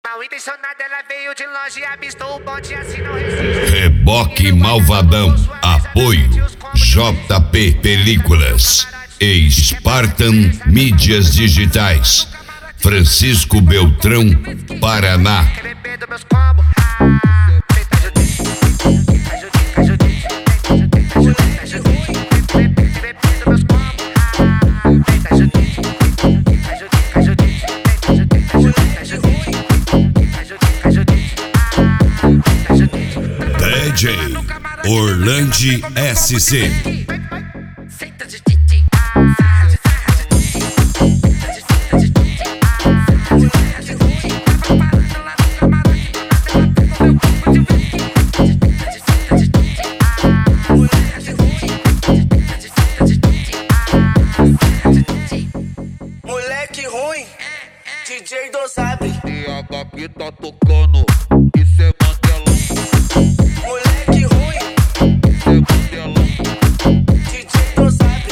Mal intencionada, ela veio de longe e avistou o bonde, assim não resiste. Reboque Malvadão, apoio JP Películas e Spartan Mídias Digitais, Francisco Beltrão, Paraná. DJ Orlandi SC. Moleque ruim, DJ do Zap. TH que tá tocando, isso é Mandelão. Moleque ruim, Isso é Mandelão. DJ do Zap.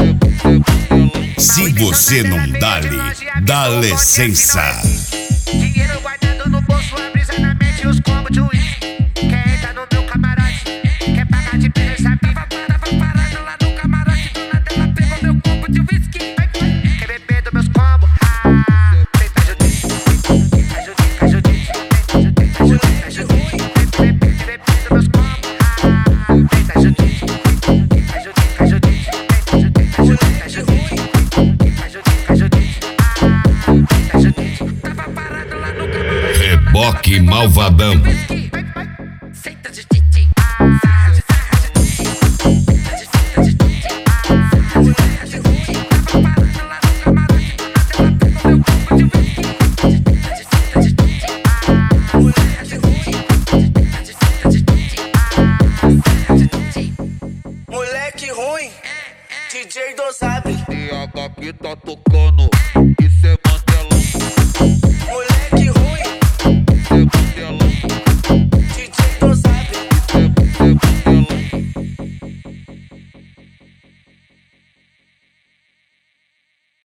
Se você não dá licença. Dinheiro guardado no bolso, a brisa na mente, os combos de uísque. Quer entrar no meu camarote, quer pagar de preço, vai parado lá no camarote. Do nada ela pegou meu combo de whisky. Quer beber dos meus combos? Reboque Malvadão. Moleque ruim, DJ do Zap. TH que tá tocando.